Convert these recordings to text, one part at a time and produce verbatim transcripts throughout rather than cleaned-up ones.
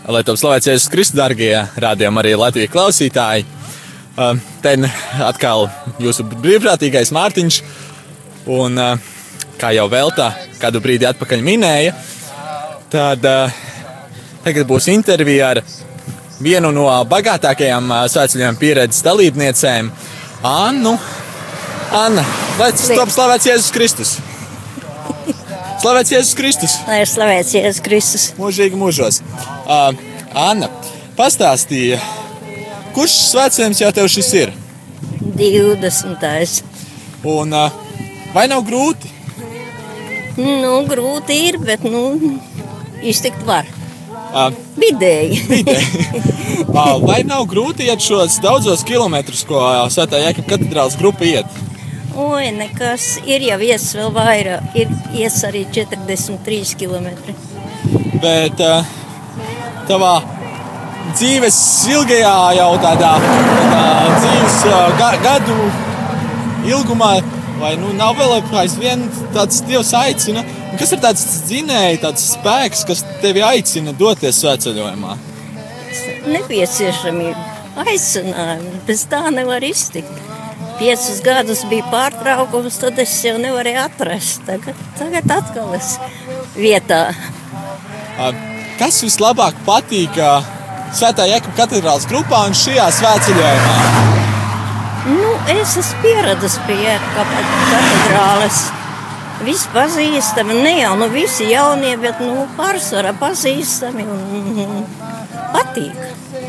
Lai top slavēts Jēzus Kristus, darbie rādījuma arī Latvijas klausītāji. Te atkal jūsu brīvprātīgais Mārtiņš. Un, kā jau Velta kādu brīdi atpakaļ minēja, tad tagad būs intervija ar vienu no bagātākajām svētceļojuma pieredzes dalībniecēm, Annu. Anna, lai top slavēts Jēzus Kristus! Slavēts Jēzus Kristus! Lai ir slavēts Jēzus Kristus! Mūžīgi mūžos! Uh, Anna, pastāstīja, kurš svētceļojums jau tev šis ir? divdesmitais. Un uh, vai nav grūti? Nu, grūti ir, bet, nu, iztikt var. Uh, Vidēji. Vidēji. uh, vai nav grūti iet šos daudzos kilometrus, ko uh, Svētā Jēkaba katedrāles grupa iet? Oi, nekas. Ir jau ies vēl vairāk. Ir ies arī četrdesmit trīs kilometri. Bet uh, tavā dzīves ilgajā jau tādā, tādā dzīves uh, ga, gadu ilgumā, vai nu nav vēl aizvien tāds Dievs aicina? Kas ir tāds dzinēji, tāds spēks, kas tevi aicina doties svētceļojumā? Nepieciešamība, aicinājumi. Bez tā nevar iztikt. Piecus gadus bija pārtraukums, tad es jau nevarēju atrast. Tagad, tagad atkal es vietā. Kas vislabāk patīk Svētā Jēkaba katedrāles grupā un šajā svētceļojumā? Nu, es esmu pieradis pie Jēkaba katedrāles. Visi pazīstami, ne jau nu visi jaunie, bet nu, pārsvarā pazīstami un, un patīk.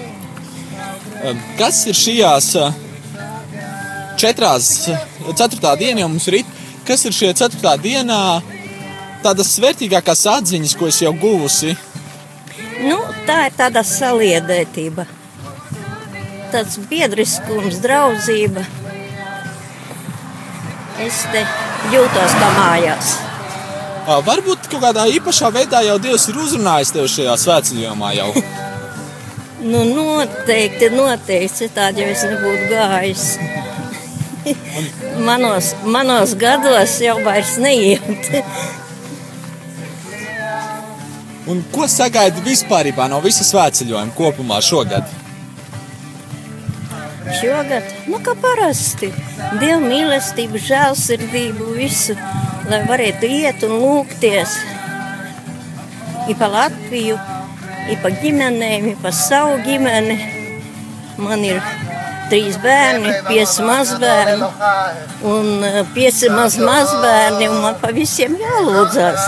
Kas ir šajās četrās, ceturtā diena jau mums rīt, kas ir šie ceturtā dienā tādas svērtīgākās atziņas, ko es jau guvusi? Nu, tā ir tāda saliedētība, tāds biedriskums, draudzība. Es te jūtos kā mājās. Varbūt kaut kādā īpašā veidā jau Dievs ir uzrunājis tev šajā svētceļojumā jau? Nu, noteikti, noteikti, citādi jau es nebūtu gājis. Manos, manos gados jau vairs neiet. Un ko sagaidi vispārībā no visa svētceļojuma kopumā šogad? Šogad, nu kā parasti, Dieva mīlestību, žēlsirdību, visu, lai varētu iet un lūgties. I pa Latviju, i pa ģimenēm, i pa savu ģimeni. Man ir trīs bērni, pieci mazbērni un pieci maz mazbērni, un man pa visiem jālūdzās.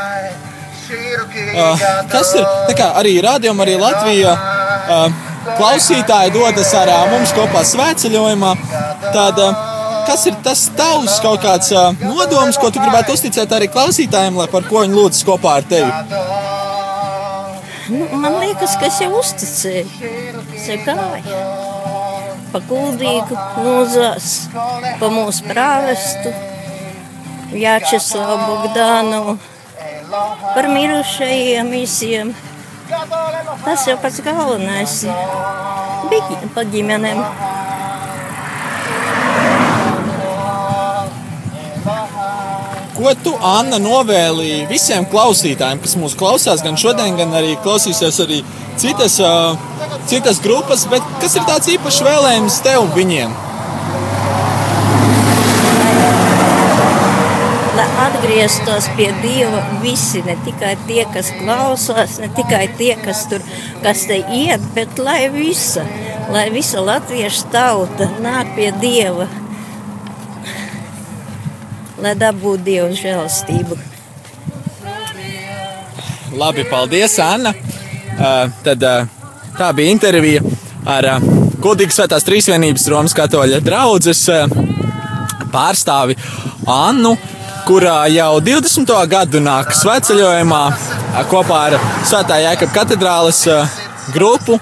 Uh, kas ir, tā kā arī rādījuma, arī Latvija uh, klausītāji dodas ar uh, mums kopā svētceļojumā, tad uh, kas ir tas tavs kaut kāds uh, nodoms, ko tu gribētu uzticēt arī klausītājiem, lai par ko viņi lūdzas kopā ar tevi? Nu, man liekas, ka es jau uzticēju, es jau gāju. Pa Kuldīgu lūdzās, pa mūsu prāvestu, Jāčeslavu Bogdanovu, par mirušajiem visiem. Tas jau pats galvenais bija pa ģimenēm. Ko tu, Anna, novēlīji visiem klausītājiem, kas mūs klausās gan šodien, gan arī klausīsies arī citas, uh, citas grupas, bet kas ir tāds īpašs vēlējums tev viņiem? Lai atgrieztos pie Dieva visi, ne tikai tie, kas klausās, ne tikai tie, kas tur, kas te iet, bet lai visa, lai visa latviešu tauta nāk pie Dieva, lai dabūtu Dieva žēlastību. Labi, paldies, Anna. Uh, tad uh, tā bija intervija ar uh, Kuldīgas Svētās Trīsvienības Romas katoļa draudzes uh, pārstāvi Annu, kurā jau divdesmito gadu nāk svētceļojumā uh, kopā ar Svētā Jēkaba katedrāles uh, grupu.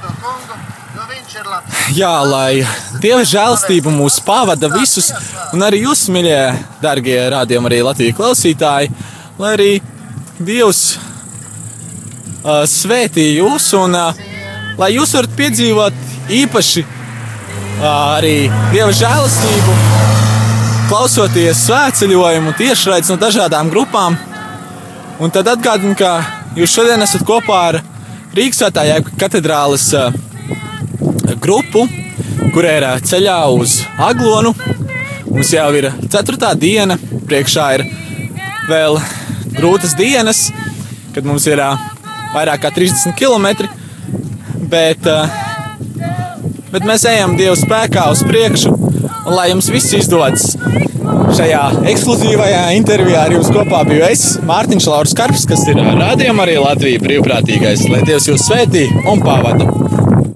Jā, lai Dieva žēlastība mūs pavada visus, un arī jūs, mīļie, dargie rādījuma arī Latvijas klausītāji, lai arī Dievs uh, svētī jūs, un uh, lai jūs varat piedzīvot īpaši uh, arī Dieva žēlastību, klausoties svētceļojumu tiešraides no dažādām grupām. Un tad atgādinu, ka jūs šodien esat kopā ar Rīgas Svētā Jēkabā katedrāles grupu, kur ir ceļā uz Aglonu. Mums jau ir ceturtā diena, priekšā ir vēl grūtas dienas, kad mums ir vairāk kā trīsdesmit kilometri, bet, bet mēs ejam Dieva spēkā uz priekšu, un lai jums viss izdodas. Šajā ekskluzīvajā intervijā ar jums kopā biju es, Mārtiņš Lauris Karps, kas ir Radio Marija Latvija brīvprātīgais. Lai Dievs jūs svētī un pavada!